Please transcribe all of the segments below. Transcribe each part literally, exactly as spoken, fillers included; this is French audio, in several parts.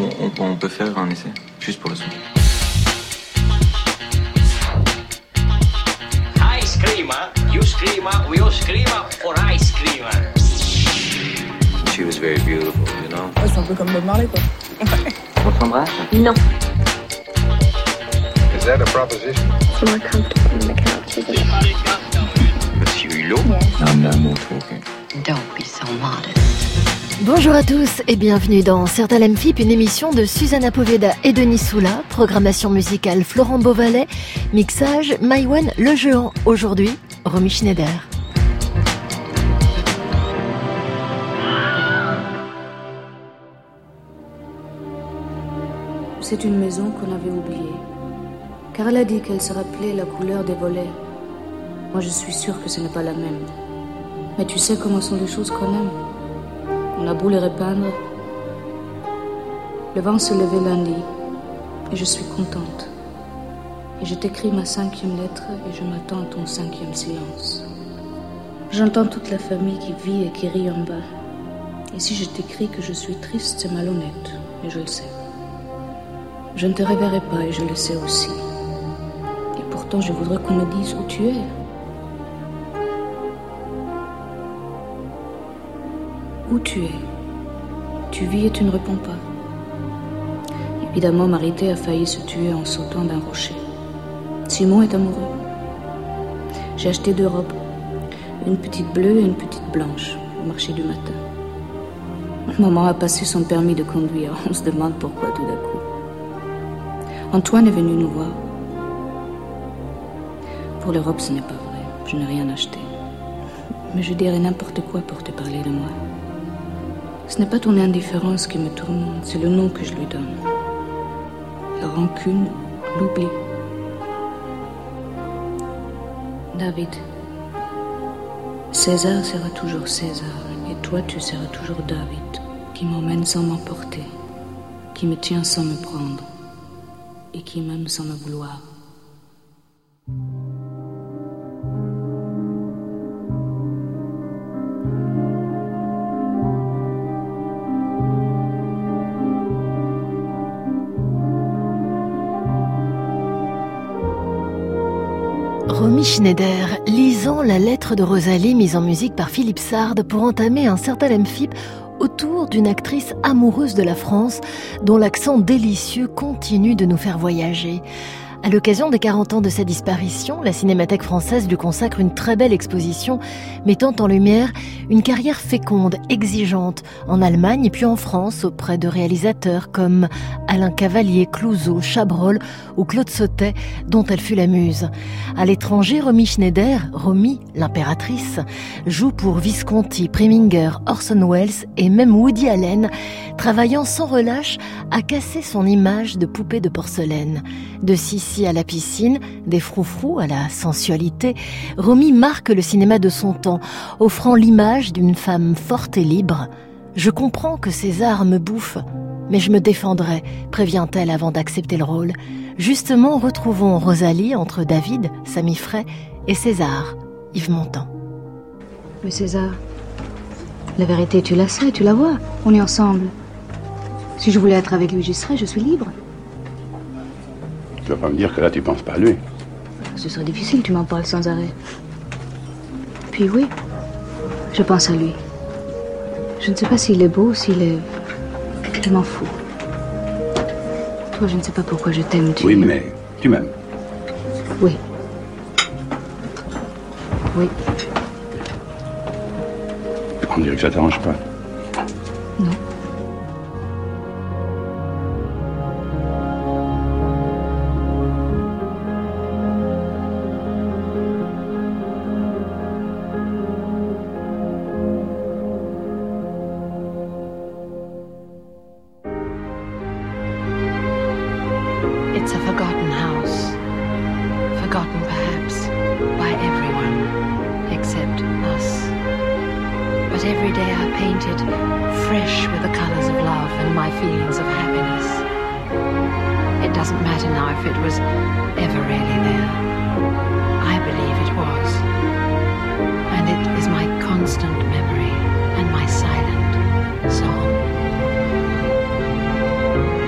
on, on peut faire un essai, juste pour le son. Ice cream, you scream, we all scream for ice cream. She was very beautiful, you know. Ouais, c'est un peu comme Bob Marley, quoi. On s'embrasse? Non. Is that a proposition? C'est more comfortable on the couch, isn't it? Monsieur Hulot? Yes. I'm not more talking. Don't be so modest. Bonjour à tous et bienvenue dans Certains l'aiment F I P, une émission de Susanna Poveda et Denis Soula, programmation musicale Florent Beauvalet, mixage Maïwen Lejean. Aujourd'hui, Romy Schneider. C'est une maison qu'on avait oubliée, car elle a dit qu'elle se rappelait la couleur des volets. Moi je suis sûre que ce n'est pas la même. Mais tu sais comment sont les choses qu'on aime. On a beau les repeindre. Le vent se levait lundi, et je suis contente. Et je t'écris ma cinquième lettre, et je m'attends à ton cinquième silence. J'entends toute la famille qui vit et qui rit en bas. Et si je t'écris que je suis triste, c'est malhonnête, et je le sais. Je ne te reverrai pas, et je le sais aussi. Et pourtant, je voudrais qu'on me dise où tu es. Où tu es? Tu vis et tu ne réponds pas. Évidemment, Marité a failli se tuer en sautant d'un rocher. Simon est amoureux. J'ai acheté deux robes. Une petite bleue et une petite blanche au marché du matin. Maman a passé son permis de conduire. On se demande pourquoi tout d'un coup. Antoine est venu nous voir. Pour les robes, ce n'est pas vrai. Je n'ai rien acheté. Mais je dirais n'importe quoi pour te parler de moi. Ce n'est pas ton indifférence qui me tourmente, c'est le nom que je lui donne. La rancune, l'oubli. David. César sera toujours César, et toi tu seras toujours David, qui m'emmène sans m'emporter, qui me tient sans me prendre, et qui m'aime sans me vouloir. Romy Schneider, lisant la lettre de Rosalie mise en musique par Philippe Sard pour entamer un certain l'aime F I P autour d'une actrice amoureuse de la France dont l'accent délicieux continue de nous faire voyager. À l'occasion des quarante ans de sa disparition, la Cinémathèque française lui consacre une très belle exposition mettant en lumière une carrière féconde, exigeante, en Allemagne et puis en France auprès de réalisateurs comme Alain Cavalier, Clouzot, Chabrol ou Claude Sautet, dont elle fut la muse. À l'étranger, Romy Schneider, Romy, l'impératrice, joue pour Visconti, Preminger, Orson Welles et même Woody Allen, travaillant sans relâche à casser son image de poupée de porcelaine. De Sissi à la piscine, des froufrous à la sensualité, Romy marque le cinéma de son temps, offrant l'image d'une femme forte et libre. Je comprends que César me bouffe, mais je me défendrai, prévient-elle avant d'accepter le rôle. Justement, retrouvons Rosalie entre David, Samy Frey, et César, Yves Montand. Mais César, la vérité, tu la sais, tu la vois. On est ensemble. Si je voulais être avec lui, j'y serais, je suis libre. Tu vas pas me dire que là, tu penses pas à lui. Ce serait difficile, tu m'en parles sans arrêt. Puis oui, je pense à lui. Je ne sais pas s'il est beau, s'il est... Je m'en fous. Toi, je ne sais pas pourquoi je t'aime, tu... Oui, mais tu m'aimes. Oui. Oui. On dirait que ça t'arrange pas. Non. It's a forgotten house, forgotten perhaps by everyone except us. But every day I paint it fresh with the colors of love and my feelings of happiness. It doesn't matter now if it was ever really there. I believe it was. And it is my constant memory and my silent song.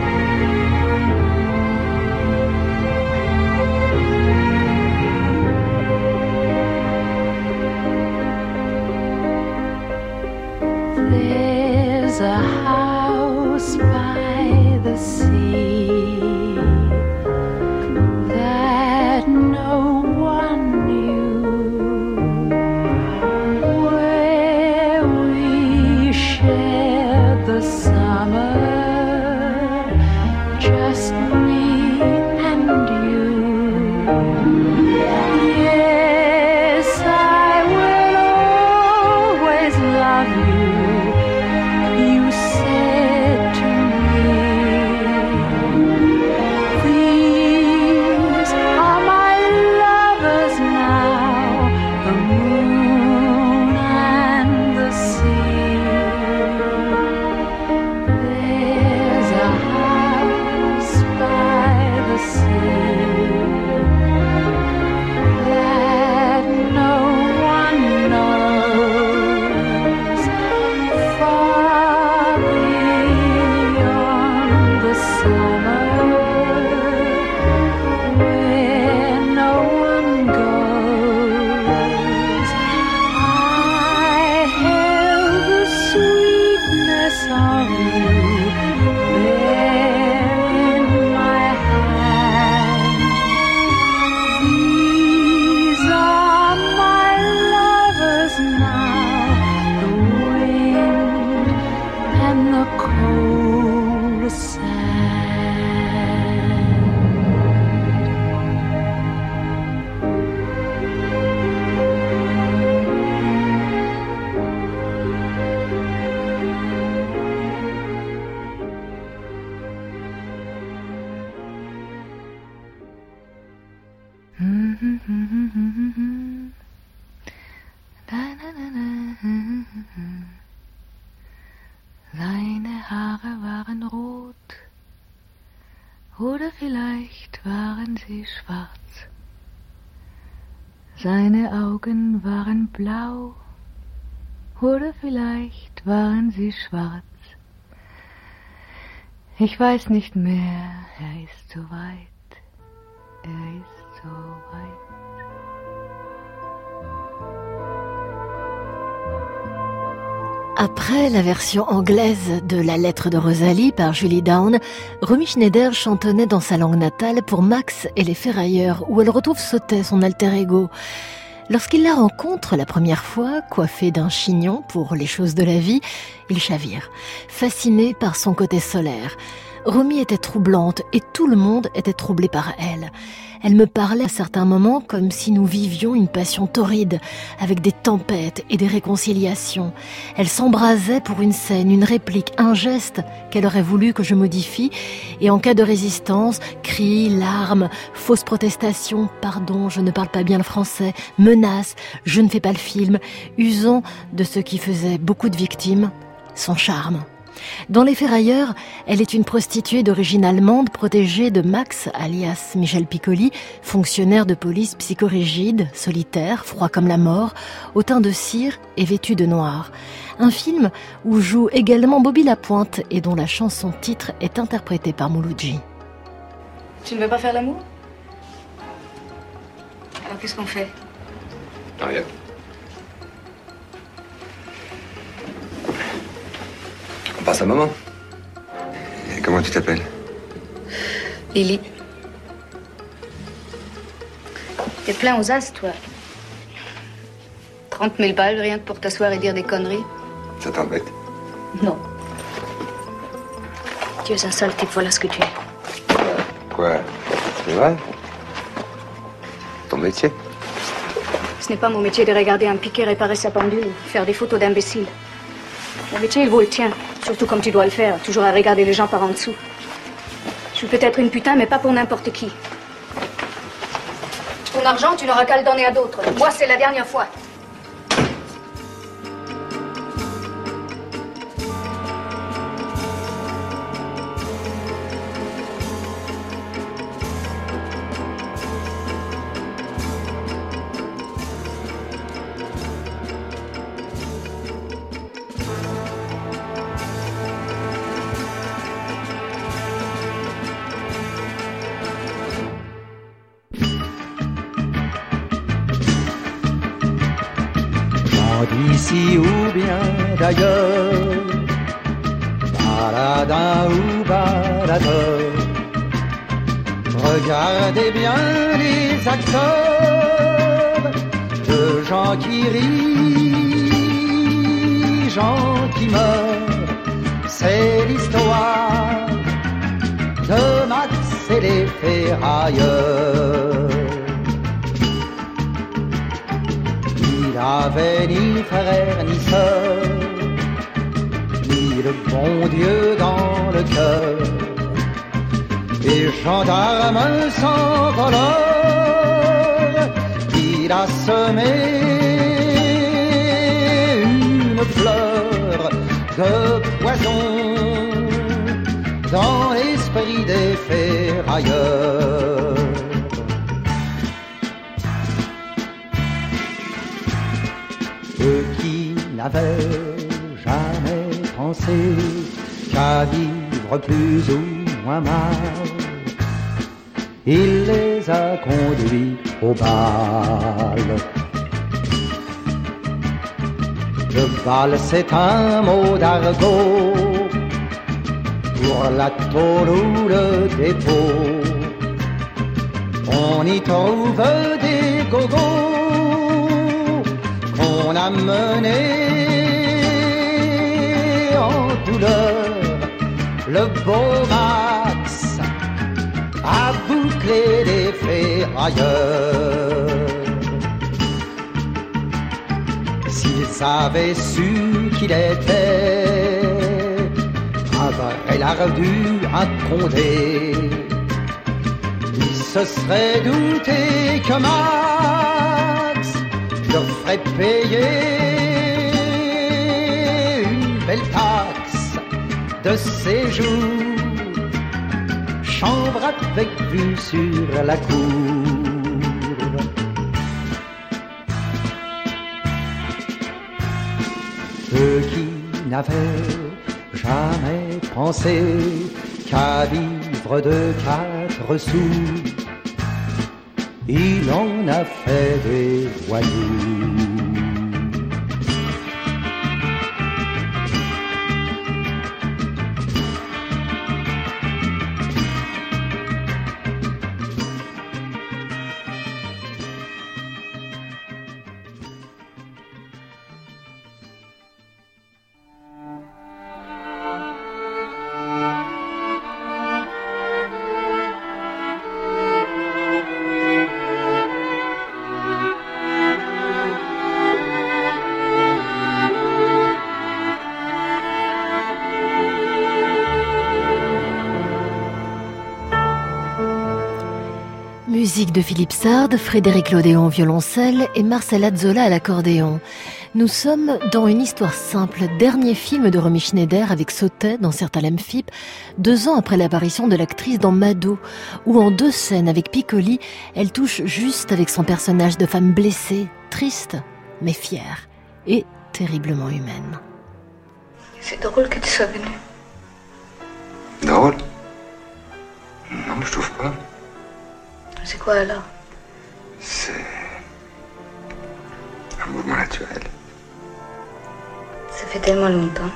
Seine Haare waren rot, oder vielleicht waren sie schwarz. Seine Augen waren blau, oder vielleicht waren sie schwarz. Ich weiß nicht mehr, er ist so weit, er ist so weit. Après la version anglaise de La lettre de Rosalie par Julie Down, Romy Schneider chantonnait dans sa langue natale pour Max et les Ferrailleurs, où elle retrouve Sautet, son alter ego. Lorsqu'il la rencontre la première fois, coiffée d'un chignon pour les choses de la vie, il chavire, fasciné par son côté solaire. Romy était troublante et tout le monde était troublé par elle. Elle me parlait à certains moments comme si nous vivions une passion torride, avec des tempêtes et des réconciliations. Elle s'embrasait pour une scène, une réplique, un geste qu'elle aurait voulu que je modifie, et en cas de résistance, cris, larmes, fausses protestations, pardon, je ne parle pas bien le français, menaces, je ne fais pas le film, usant de ce qui faisait beaucoup de victimes, son charme. Dans Les Ferrailleurs, elle est une prostituée d'origine allemande protégée de Max, alias Michel Piccoli, fonctionnaire de police psychorigide, solitaire, froid comme la mort, au teint de cire et vêtu de noir. Un film où joue également Bobby Lapointe et dont la chanson titre est interprétée par Mouloudji. Tu ne veux pas faire l'amour? Alors qu'est-ce qu'on fait? Rien. On passe un moment. Et comment tu t'appelles? Lily. T'es plein aux as, toi. trente mille balles, rien que pour t'asseoir et dire des conneries. Ça t'embête? Non. Tu es un sale type, voilà ce que tu es. Quoi? C'est vrai? Ton métier? Ce n'est pas mon métier de regarder un piquet réparer sa pendule ou faire des photos d'imbéciles. Mon métier, il vaut le tien. Surtout comme tu dois le faire, toujours à regarder les gens par en dessous. Je suis peut-être une putain, mais pas pour n'importe qui. Ton argent, tu n'auras qu'à le donner à d'autres. Moi, c'est la dernière fois. D'ici ou bien d'ailleurs, baladin ou baladeur, regardez bien les acteurs, de gens qui rient, gens qui meurent, c'est l'histoire de Max et les Ferrailleurs. Il n'avait ni frère ni sœur, ni le bon Dieu dans le cœur. Et gendarme sans voleur, il a semé une fleur de poison dans l'esprit des ferrailleurs. Eux qui n'avaient jamais pensé qu'à vivre plus ou moins mal, il les a conduits au bal. Le bal c'est un mot d'argot pour la tôle ou le dépôt. On y trouve des gogos qu'on a mené en douleur. Le beau Max a bouclé les ferrailleurs. S'ils avaient su qu'il était un vrai lardu, un condé, ils se serait douté que Max leur ferait payer une belle taxe de séjour, chambre avec vue sur la cour. Eux qui n'avaient jamais pensé qu'à vivre de quatre sous, il en a fait des voyous. Musique de Philippe Sard, Frédéric Lodéon au violoncelle et Marcel Azzola à l'accordéon. Nous sommes dans Une histoire simple, dernier film de Romy Schneider avec Sautet dans Certes Lemphip, deux ans après l'apparition de l'actrice dans Mado, où en deux scènes avec Piccoli, elle touche juste avec son personnage de femme blessée, triste mais fière et terriblement humaine. C'est drôle que tu sois venu. Drôle? Non, je trouve pas. C'est quoi alors? C'est un mouvement naturel. Ça fait tellement longtemps.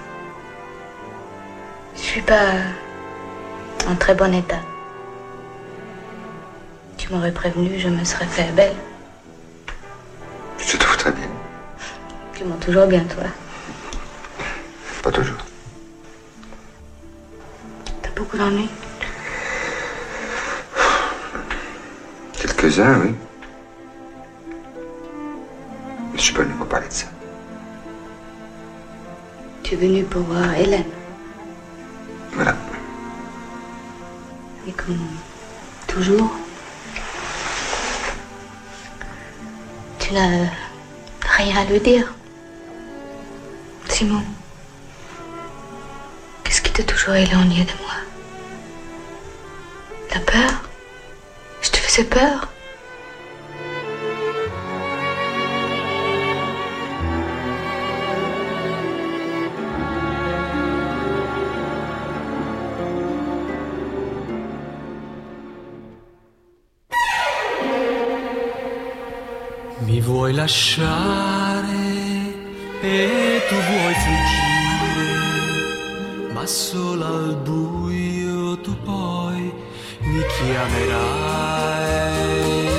Je suis pas en très bon état. Tu m'aurais prévenu, je me serais fait belle. Je te trouve très bien. Tu m'en toujours bien, toi. Pas toujours. T'as beaucoup d'ennuis? Quelques-uns, oui. Mais je suis pas venu pour parler de ça. Tu es venu pour voir Hélène. Voilà. Et comme toujours, tu n'as rien à lui dire. Simon, qu'est-ce qui t'a toujours éloigné de moi? La peur? Je te faisais peur? Mi vuoi lasciare e tu vuoi fuggire, ma solo al buio tu poi mi chiamerai.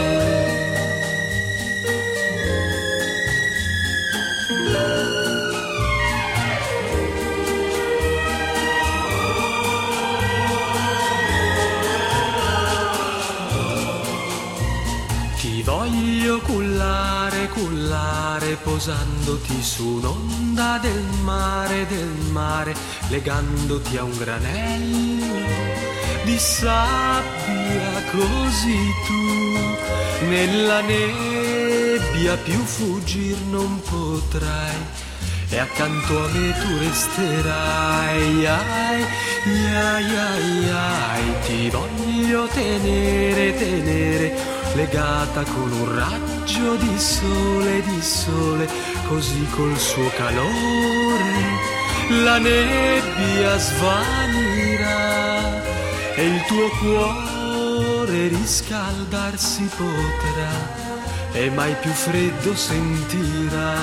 Ti voglio cullare, cullare, posandoti su un'onda del mare, del mare, legandoti a un granello di sabbia, così tu nella nebbia più fuggir non potrai, e accanto a me tu resterai. Ai, ai, ai, ai, ti voglio tenere, tenere, legata con un raggio di sole, di sole, così col suo calore la nebbia svanirà e il tuo cuore riscaldarsi potrà e mai più freddo sentirà.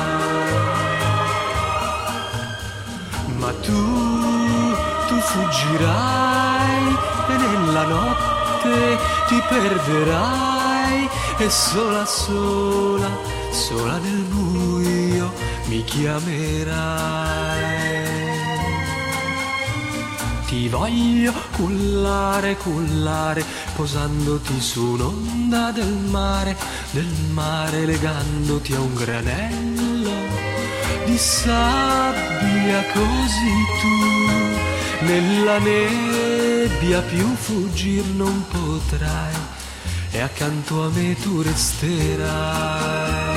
Ma tu, tu fuggirai e nella notte ti perderai e sola, sola, sola nel buio mi chiamerai. Ti voglio cullare, cullare, posandoti su un'onda del mare, del mare, legandoti a un granello di sabbia, così tu nella nebbia più fuggir non potrai, e accanto a me tu resterai.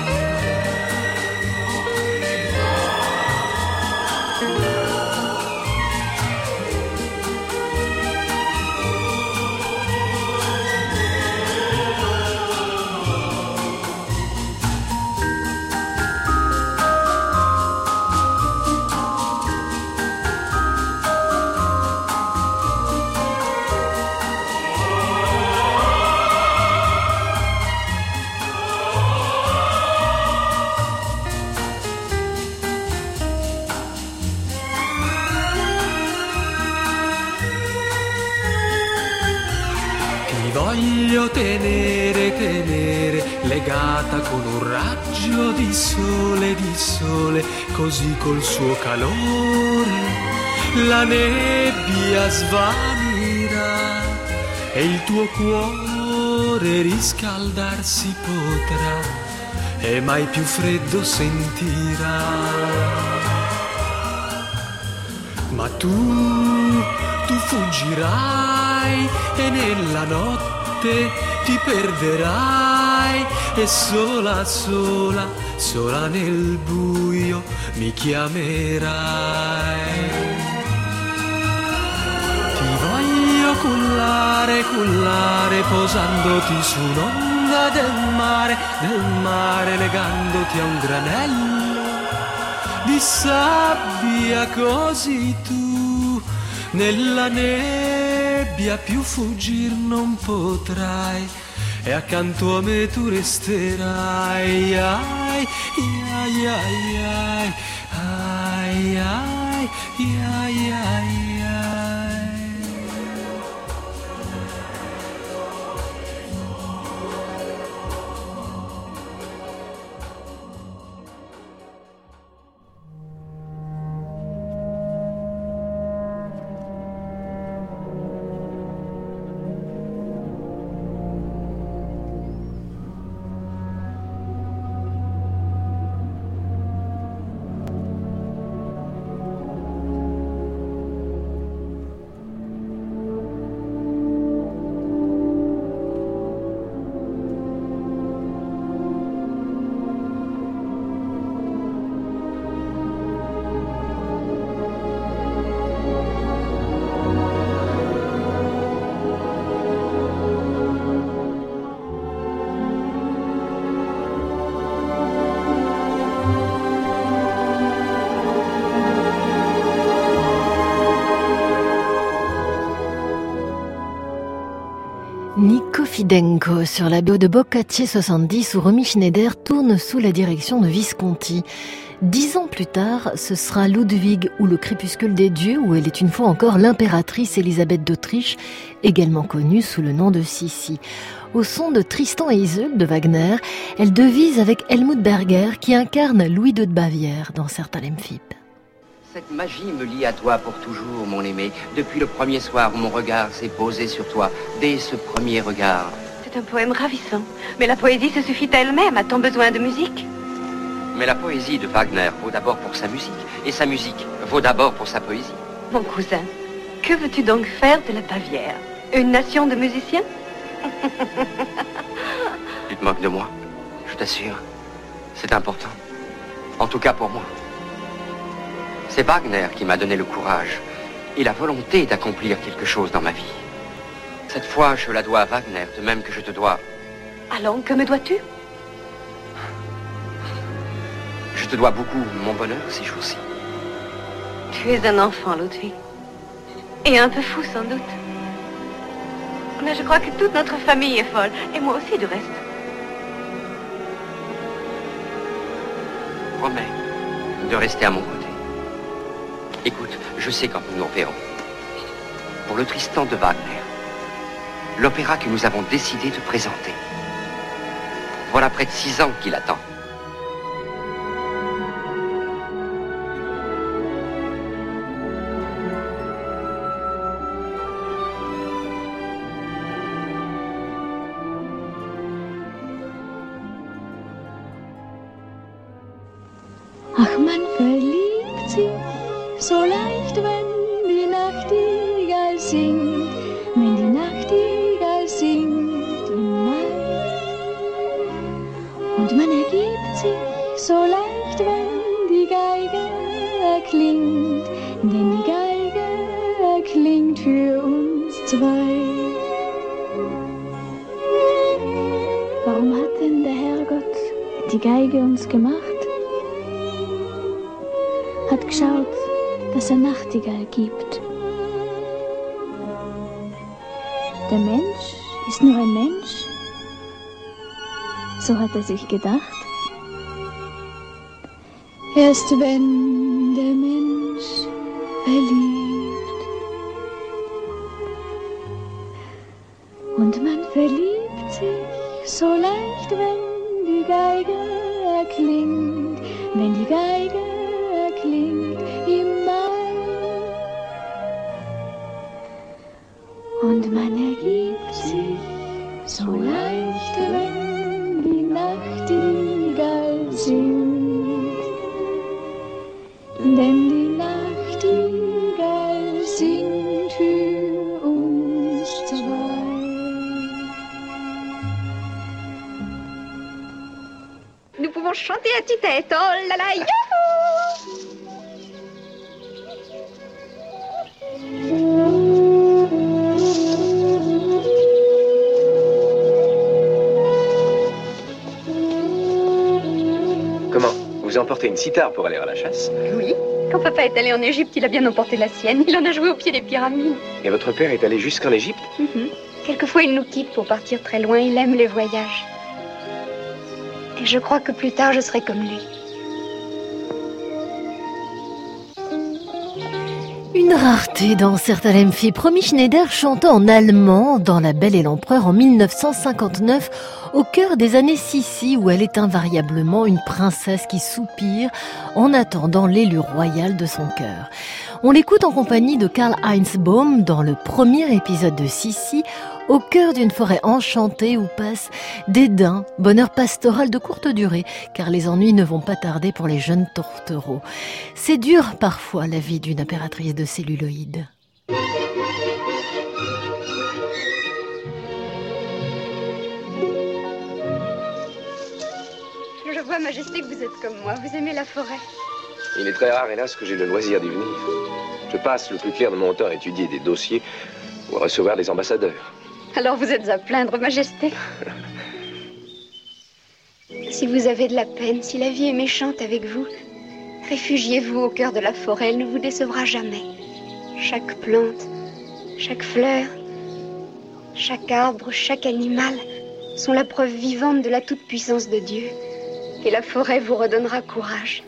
Voglio tenere, tenere, legata con un raggio di sole, di sole, così col suo calore la nebbia svanirà e il tuo cuore riscaldarsi potrà e mai più freddo sentirà. Ma tu, tu fuggirai e nella notte ti perderai e sola, sola, sola nel buio mi chiamerai. Ti voglio cullare, cullare, posandoti su un'onda del mare, del mare, legandoti a un granello di sabbia, così tu nella nebbia più fuggir non potrai e accanto a me tu resterai. Ai, ai, ai, ai, ai, ai, ai, ai, ai. Nico Fidenco sur la B O de Boccace soixante-dix où Romy Schneider tourne sous la direction de Visconti. Dix ans plus tard, ce sera Ludwig ou le crépuscule des dieux où elle est une fois encore l'impératrice Élisabeth d'Autriche, également connue sous le nom de Sissi. Au son de Tristan et Isolde de Wagner, elle devise avec Helmut Berger qui incarne Louis deux de Bavière dans certains Lemphip. Cette magie me lie à toi pour toujours, mon aimé. Depuis le premier soir où mon regard s'est posé sur toi, dès ce premier regard. C'est un poème ravissant. Mais la poésie se suffit à elle-même. A-t-on besoin de musique? Mais la poésie de Wagner vaut d'abord pour sa musique. Et sa musique vaut d'abord pour sa poésie. Mon cousin, que veux-tu donc faire de la Bavière? Une nation de musiciens? Tu te moques de moi, je t'assure. C'est important. En tout cas pour moi. C'est Wagner qui m'a donné le courage et la volonté d'accomplir quelque chose dans ma vie. Cette fois, je la dois à Wagner, de même que je te dois... Allons, que me dois-tu? Je te dois beaucoup mon bonheur ces jours-ci. Tu es un enfant, Ludwig. Et un peu fou, sans doute. Mais je crois que toute notre famille est folle. Et moi aussi, du reste. Promets de rester à mon côté. Écoute, je sais quand nous nous reverrons. Pour le Tristan de Wagner, l'opéra que nous avons décidé de présenter. Voilà près de six ans qu'il attend. Ach, man verliebt sich so leicht, wenn die Nachtigall singt, wenn die Nachtigall singt im Und man ergibt sich so leicht, wenn die Geige erklingt, denn die Geige erklingt für uns zwei. Warum hat denn der Herrgott die Geige uns gemacht? Hat geschaut, dass er Nachtigall gibt. Der Mensch ist nur ein Mensch, so hat er sich gedacht. Erst wenn der Mensch verliebt und man verliebt sich so leicht, wenn die Geige erklingt, wenn die Geige erklingt im Mai und man ergibt sich so leicht, wenn die Nachtigall singt, denn die Nachtigall singt für uns zwei. Nous pouvons chanter à tue-tête, oh là là, youhou! Comment? Vous emportez une cithare pour aller à la chasse? Oui. Quand papa est allé en Égypte, il a bien emporté la sienne. Il en a joué au pied des pyramides. Et votre père est allé jusqu'en Égypte? Mm-hmm. Quelquefois, il nous quitte pour partir très loin. Il aime les voyages. Et je crois que plus tard, je serai comme lui. Une rareté dans certains Lemfi. Romy Schneider chantant en allemand dans La Belle et l'Empereur en mille neuf cent cinquante-neuf, au cœur des années Sissi, où elle est invariablement une princesse qui soupire en attendant l'élu royal de son cœur. On l'écoute en compagnie de Karl-Heinz Baum dans le premier épisode de Sissi, au cœur d'une forêt enchantée où passent dédain, bonheur pastoral de courte durée, car les ennuis ne vont pas tarder pour les jeunes tourtereaux. C'est dur parfois la vie d'une impératrice de celluloïd. Je vois, Majesté, que vous êtes comme moi. Vous aimez la forêt. Il est très rare, hélas, que j'ai le loisir d'y venir. Je passe le plus clair de mon temps à étudier des dossiers ou à recevoir des ambassadeurs. Alors vous êtes à plaindre, Majesté. Si vous avez de la peine, si la vie est méchante avec vous, réfugiez-vous au cœur de la forêt, elle ne vous décevra jamais. Chaque plante, chaque fleur, chaque arbre, chaque animal sont la preuve vivante de la toute-puissance de Dieu. Et la forêt vous redonnera courage.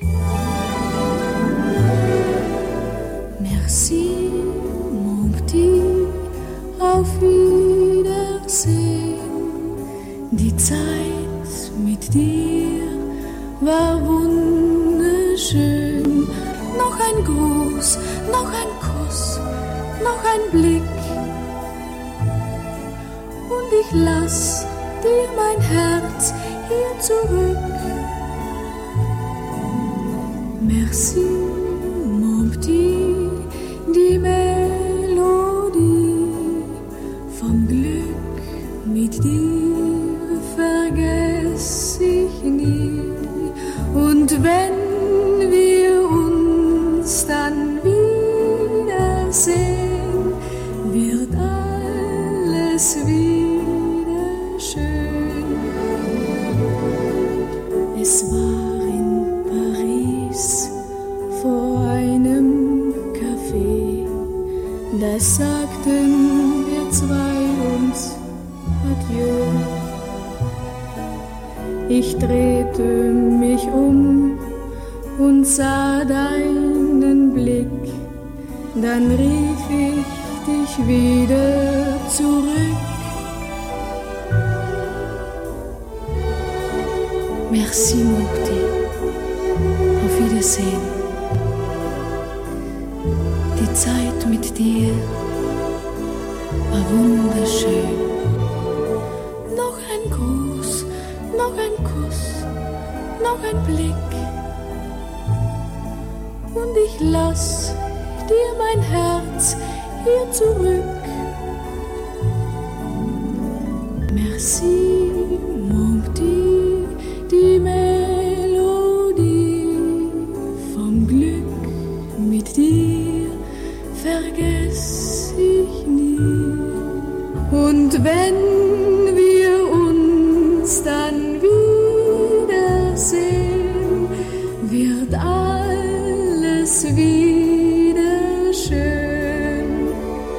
Merci, mon petit, auf Wiedersehen. Die Zeit mit dir war wunderschön. Noch ein Gruß, noch ein Kuss, noch ein Blick. Und ich lass dir mein Herz hier zurück. Merci, mon petit, die Melodie vom Glück mit dir vergess ich nie. Und wenn wir uns dann wiedersehen, wird alles wieder schön. Es war in Paris vor einem Café, da sagten wir zwei uns Adieu. Ich drehte mich um und sah deinen Blick, dann rief ich dich wieder zurück. Merci, mon petit. Auf Wiedersehen. Die Zeit mit dir war wunderschön. Noch ein Gruß, noch ein Kuss, noch ein Blick. Und ich lass dir mein Herz hier zurück. Merci, mon petit, die Und wenn wir uns dann wiedersehen, wird alles wieder schön.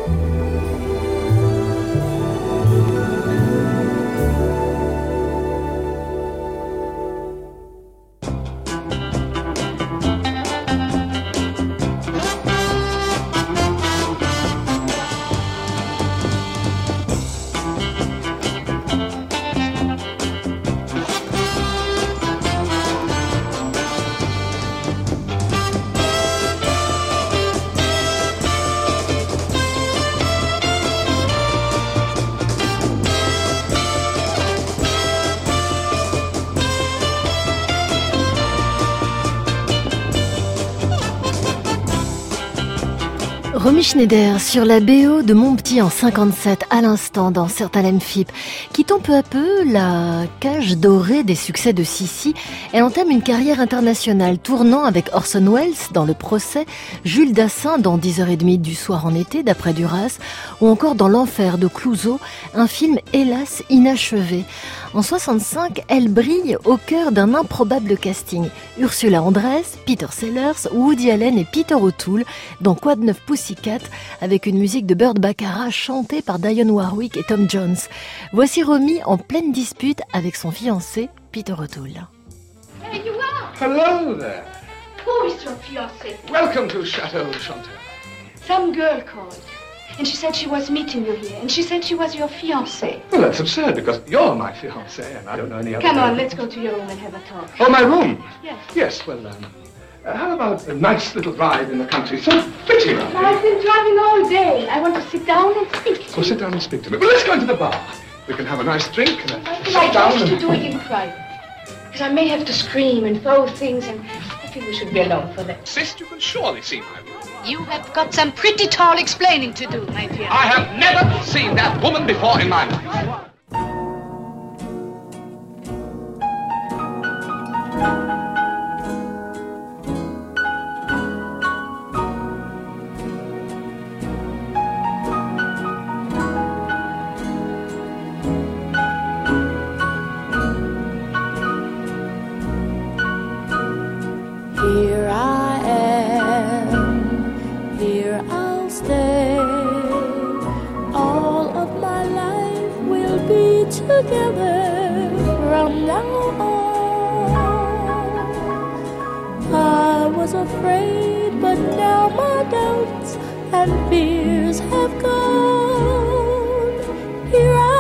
Romy Schneider sur la B O de Mon Petit en cinquante-sept à l'instant dans Certains Phip. Quittant peu à peu la cage dorée des succès de Sissi, elle entame une carrière internationale, tournant avec Orson Welles dans Le Procès, Jules Dassin dans dix heures trente du soir en été d'après Duras, ou encore dans L'Enfer de Clouzot, un film hélas inachevé. En soixante-cinq, elle brille au cœur d'un improbable casting. Ursula Andress, Peter Sellers, Woody Allen et Peter O'Toole dans Quoi de neuf Pussycat, avec une musique de Burt Bacharach chantée par Dionne Warwick et Tom Jones. Voici Romy en pleine dispute avec son fiancé, Peter O'Toole. There you are! Hello there! Who is your fiancé? Welcome to Chateau Chantal. Some girl called, and she said she was meeting you here, and she said she was your fiancé. Well, that's absurd, because you're my fiancé, and I don't know any other. Come on, girl. let's go to your room and have a talk. Oh, my room? Yes. Yes, well, um, uh, how about a nice little drive in the country? So pretty, right? I've been driving all day. I want to sit down and speak to Well, sit down and speak to me. Well, let's go into the bar. We can have a nice drink and a I'd sit like down us and... to do it in private. Because I may have to scream and throw things, and I think we should be alone for that. Insist, you can surely see my room. You have got some pretty tall explaining to do, my dear. I have never seen that woman before in my life. Here I am, here I'll stay. All of my life we'll be together from now on. I was afraid, but now my doubts and fears have gone. Here I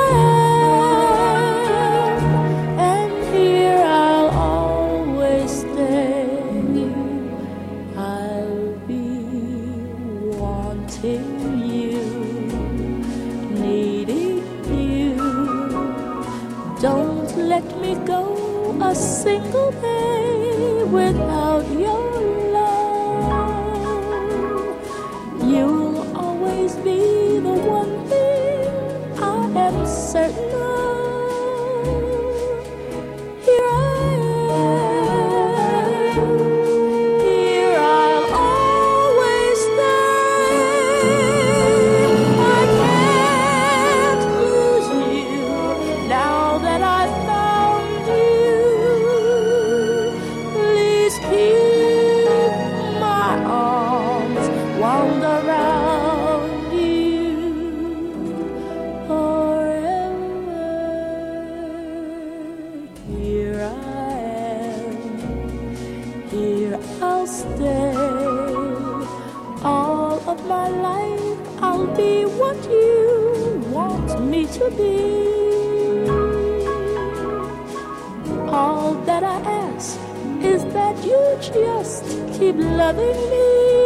am, and here I'll always stay. I'll be wanting you, needing you. Don't let me go a single day without your love. You'll always be the one thing I am certain of. Here I am, here I'll always stay. I can't lose you now that I've found you. Please keep my arms wound around you forever. Here I am, here I'll stay. All of my life I'll be what you want me to be. All that I ask is that you just keep loving me.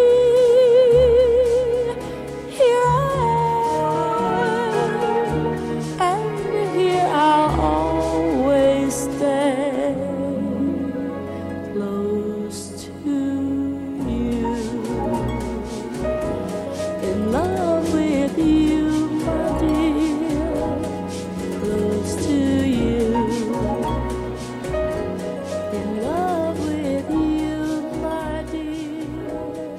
Here I am, and here I'll always stay, close to you, in love with you, my dear, close to you, in love with you, my dear.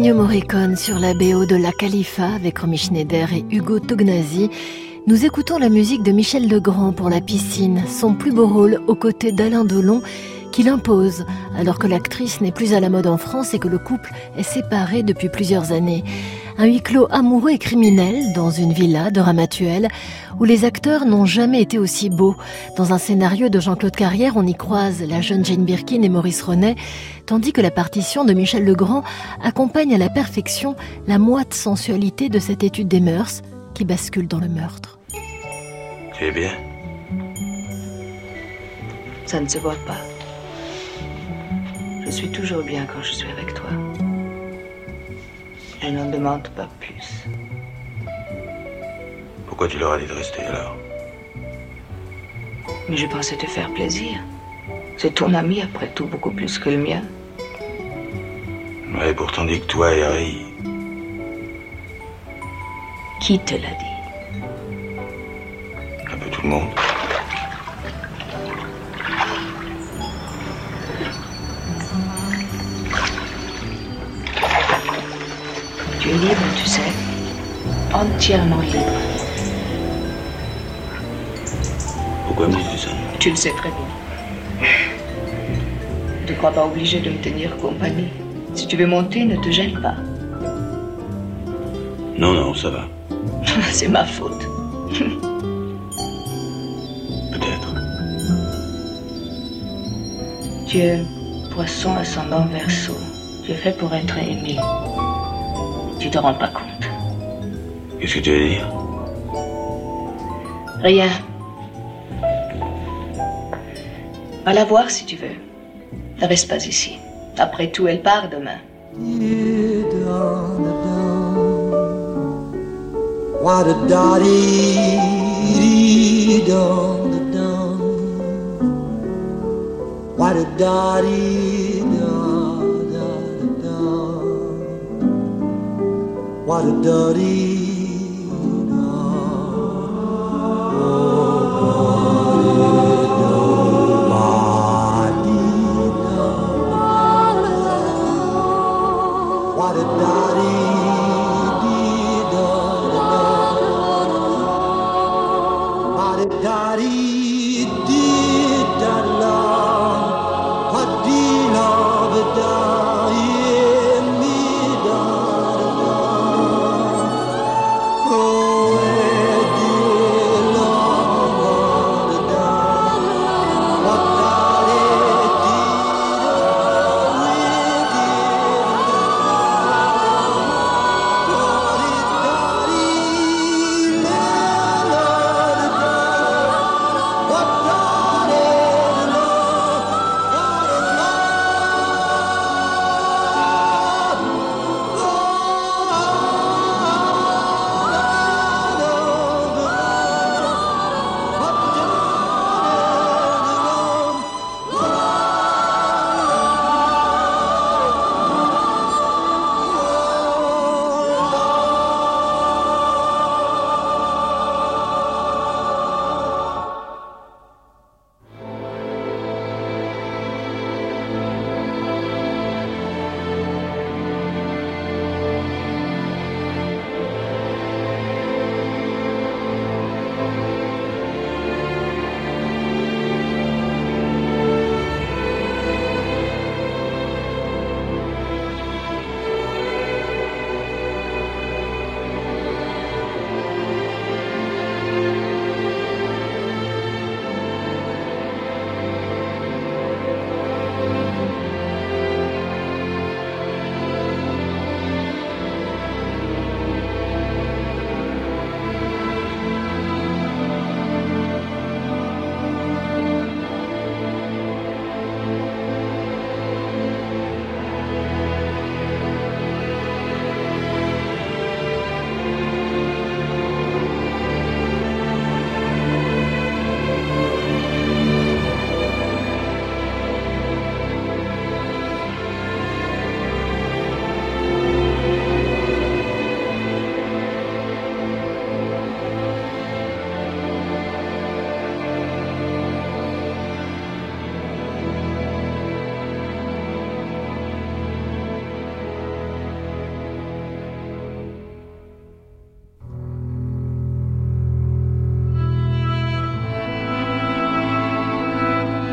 Ennio Morricone sur la B O de La Khalifa avec Romy Schneider et Ugo Tognazzi. Nous écoutons la musique de Michel Legrand pour La Piscine, son plus beau rôle aux côtés d'Alain Delon, qu'il impose alors que l'actrice n'est plus à la mode en France et que le couple est séparé depuis plusieurs années. Un huis clos amoureux et criminel dans une villa de Ramatuelle où les acteurs n'ont jamais été aussi beaux. Dans un scénario de Jean-Claude Carrière, on y croise la jeune Jane Birkin et Maurice Ronet, tandis que la partition de Michel Legrand accompagne à la perfection la moite sensualité de cette étude des mœurs qui bascule dans le meurtre. Tu es bien? Ça ne se voit pas. Je suis toujours bien quand je suis avec toi. Je n'en demande pas plus. Pourquoi tu leur as dit de rester alors? Mais je pensais te faire plaisir. C'est ton ami après tout, beaucoup plus que le mien. Ouais, pourtant dit que toi et Harry... Qui te l'a dit? Un peu tout le monde. Tu es libre, tu sais. Entièrement libre. Pourquoi me dis-tu ça? Tu le sais très bien. Ne te crois pas obligé de me tenir compagnie. Si tu veux monter, ne te gêne pas. Non, non, ça va. C'est ma faute. Peut-être. Tu es poisson ascendant Verseau. Tu es fait pour être aimé. Tu te rends pas compte. Qu'est-ce que tu veux dire? Rien. Va la voir si tu veux. Ne reste pas ici. Après tout, elle part demain. What a dirty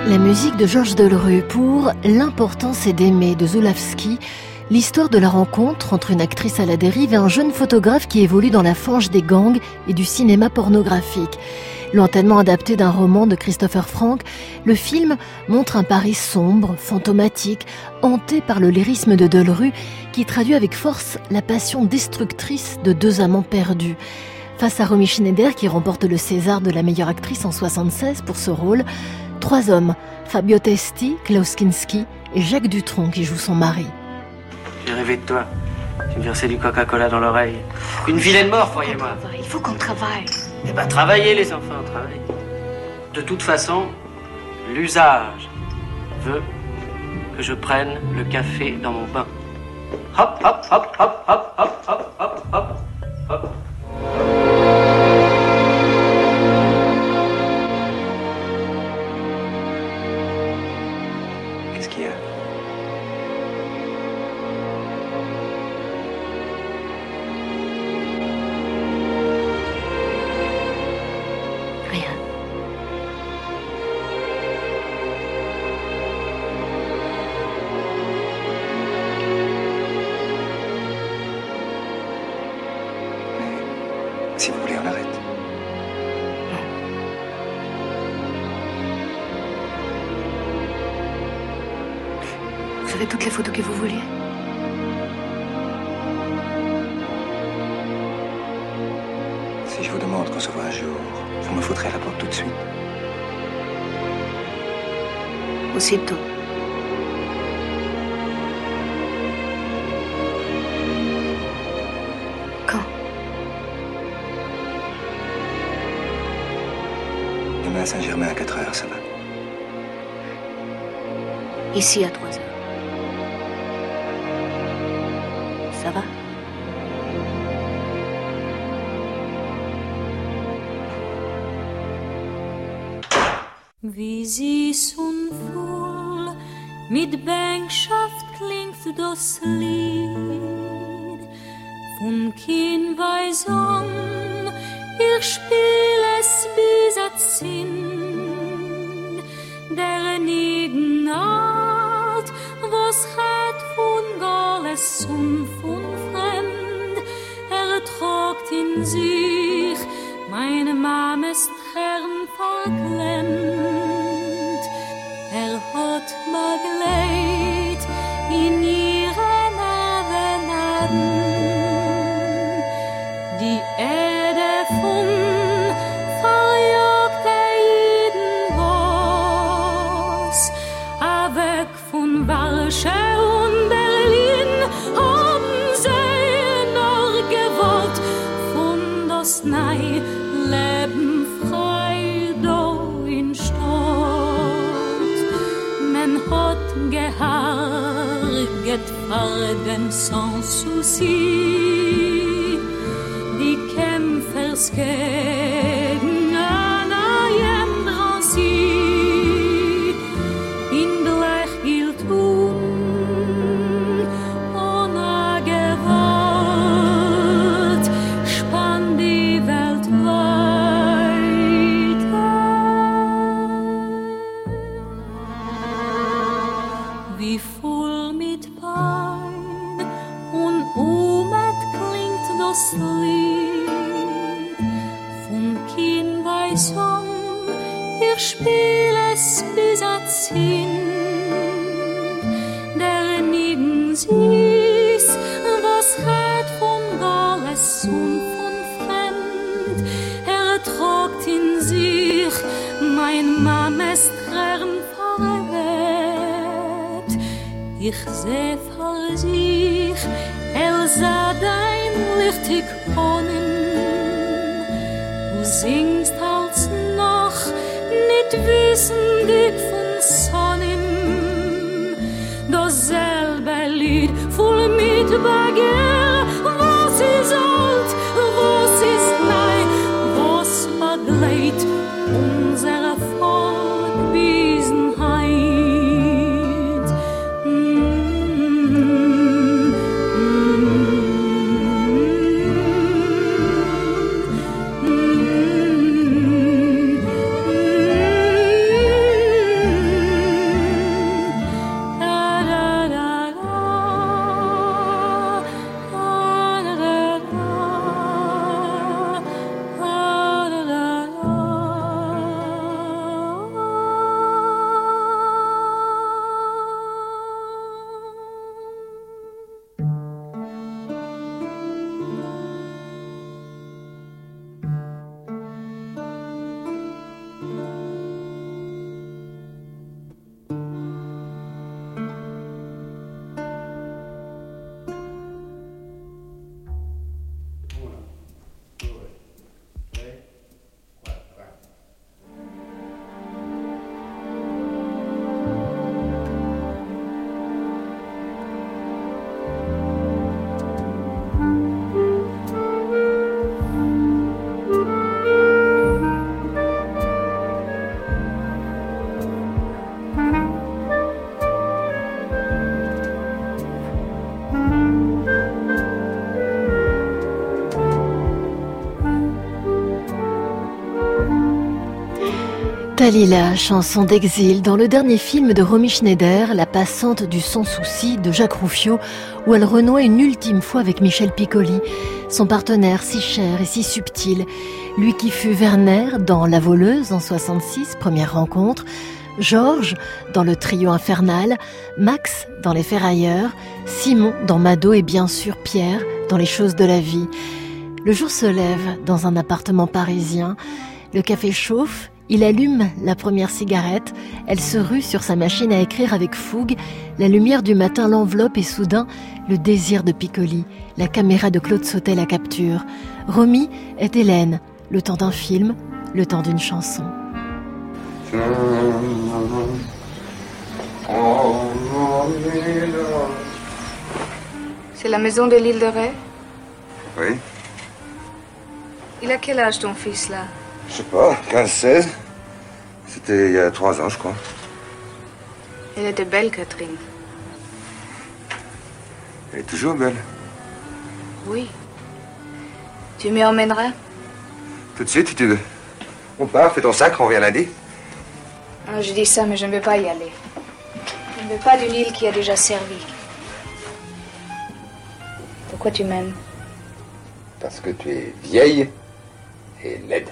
La musique de Georges Delerue pour L'importance est d'aimer de Zulawski, l'histoire de la rencontre entre une actrice à la dérive et un jeune photographe qui évolue dans la fange des gangs et du cinéma pornographique. Lointainement adapté d'un roman de Christopher Frank, le film montre un Paris sombre, fantomatique, hanté par le lyrisme de Delerue qui traduit avec force la passion destructrice de deux amants perdus. Face à Romy Schneider qui remporte le César de la meilleure actrice en soixante-seize pour ce rôle, trois hommes, Fabio Testi, Klaus Kinski et Jacques Dutronc qui joue son mari. J'ai rêvé de toi. Tu me versais du Coca-Cola dans l'oreille. Une vilaine mort, croyez-moi. Il faut qu'on travaille. Eh ben, travaillez, les enfants, travaillez. De toute façon, l'usage veut que je prenne le café dans mon bain. Hop, hop, hop, hop, hop, hop, hop, hop, hop, hop. Qu'est-ce qu'il y a? Rien. Si vous voulez, on arrête. Vous avez toutes les photos que vous vouliez. Si je vous demande qu'on se voit un jour, vous me foutrez à la porte tout de suite. Aussitôt. Quand? Demain à Saint-Germain à quatre heures, ça va. Ici à trois heures. Ça va? Wie süß und voll mit Bänkschaft klingt das Lied von Kindweis an, ich spiel es bis at Sinn, der nieden Art, was hat von Galles und von Fremd, er tragt in sich meine Mames Tränen verklemmt. Er hat begleit in ihren Avenaden die Erde von verjagte Iden was, a weg von Warschau und Berlin haben sie noch gewollt von das Nei Leben frei da in Stadt. Men hat geharget vor den sans souci, die Kämpfers gegen ein neuem Drancy, in gleich gilt un, ohne Gewalt, spann die Welt wie voll mit Pein und umet klingt das Lied von Kindweis an, ich spiel es bis at Sinn, der nieden süß, was hat von Galles und von Fremd, er tragt in sich mein Mames Tränen verwebt. Ich seh vor sich, Elsa, dein lichtig Honnen. Du singst als noch, nicht wissendig von Sonnen. Dasselbe Lied, voll mit Begehr. Was ist alt, was ist neu, was begleit unsere Fortwiesenheit. Dalila, chanson d'exil, dans le dernier film de Romy Schneider, La passante du sans-souci de Jacques Rouffio, où elle renoie une ultime fois avec Michel Piccoli, son partenaire si cher et si subtil, lui qui fut Werner dans La voleuse en soixante-six, première rencontre, Georges dans Le trio infernal, Max dans Les ferrailleurs, Simon dans Mado et bien sûr Pierre dans Les choses de la vie. Le jour se lève dans un appartement parisien, le café chauffe, il allume la première cigarette, elle se rue sur sa machine à écrire avec fougue, la lumière du matin l'enveloppe et soudain, le désir de Piccoli, la caméra de Claude Sautet la capture. Romy est Hélène, le temps d'un film, le temps d'une chanson. C'est la maison de l'île de Ré? Oui. Il a quel âge ton fils là? Je sais pas, quinze seize. C'était il y a trois ans, je crois. Elle était belle, Catherine. Elle est toujours belle. Oui. Tu m'y emmèneras? Tout de suite, si tu veux. On part, fais ton sac, on revient lundi. Ah, je dis ça, mais je ne veux pas y aller. Je ne veux pas d'une île qui a déjà servi. Pourquoi tu m'aimes? Parce que tu es vieille et laide.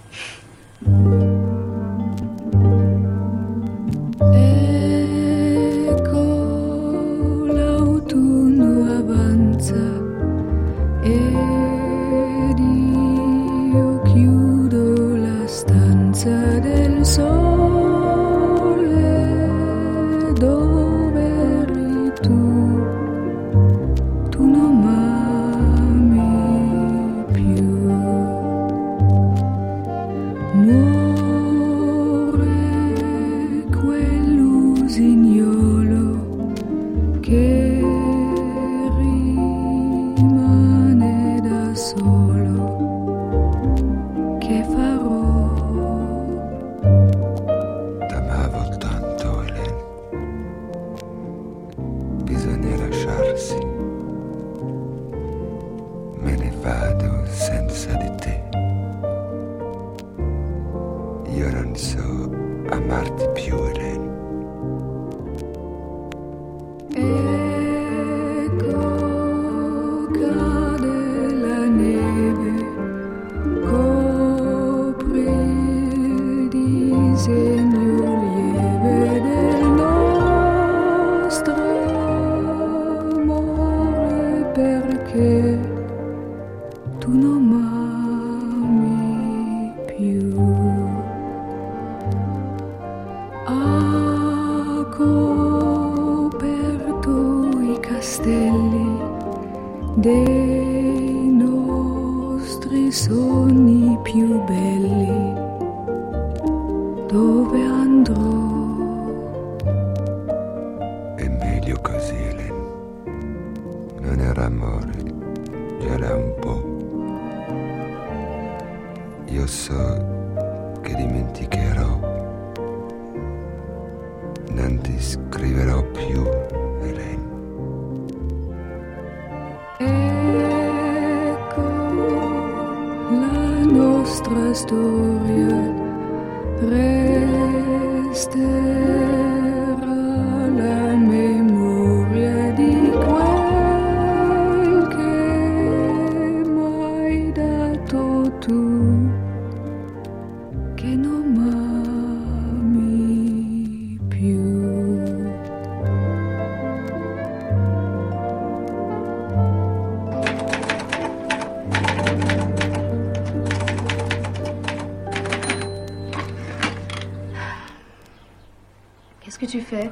Qu'est-ce que tu fais?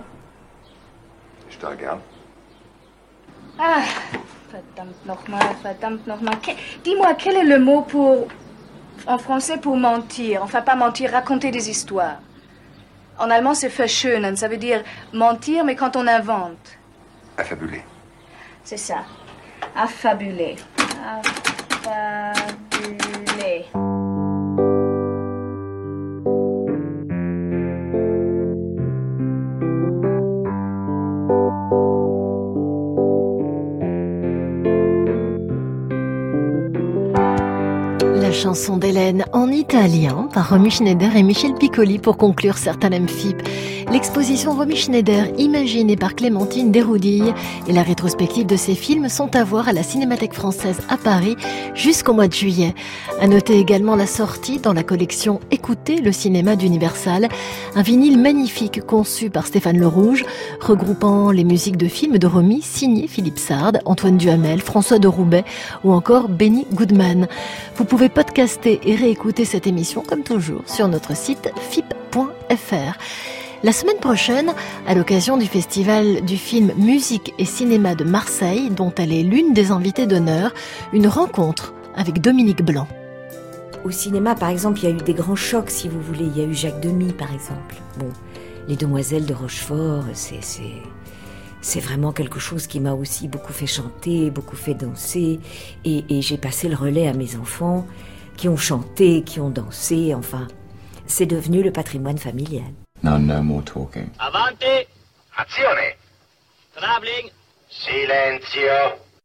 Je te regarde. Ah, verdammt nochmal, verdammt nochmal. Dis-moi, quel est le mot pour, en français, pour mentir? Enfin, pas mentir, raconter des histoires. En allemand, c'est verschönen, ça veut dire mentir, mais quand on invente. Affabuler. C'est ça. Affabuler. Affabuler. chanson d'Hélène en italien par Romy Schneider et Michel Piccoli pour conclure Certain Amphib. L'exposition Romy Schneider, imaginée par Clémentine Desroudilles, et la rétrospective de ses films sont à voir à la Cinémathèque française à Paris jusqu'au mois de juillet. À noter également la sortie dans la collection Écoutez le cinéma d'Universal, un vinyle magnifique conçu par Stéphane Le Rouge, regroupant les musiques de films de Romy signées Philippe Sard, Antoine Duhamel, François de Roubaix ou encore Benny Goodman. Vous pouvez podcaster et réécouter cette émission comme toujours sur notre site f i p point f r. La semaine prochaine, à l'occasion du festival du film Musique et Cinéma de Marseille, dont elle est l'une des invitées d'honneur, une rencontre avec Dominique Blanc. Au cinéma, par exemple, il y a eu des grands chocs, si vous voulez. Il y a eu Jacques Demy, par exemple. Bon, Les Demoiselles de Rochefort, c'est, c'est, c'est vraiment quelque chose qui m'a aussi beaucoup fait chanter, beaucoup fait danser. Et, et j'ai passé le relais à mes enfants qui ont chanté, qui ont dansé, enfin. C'est devenu le patrimoine familial. No, no more talking. Avanti! Azione! Traveling! Silenzio!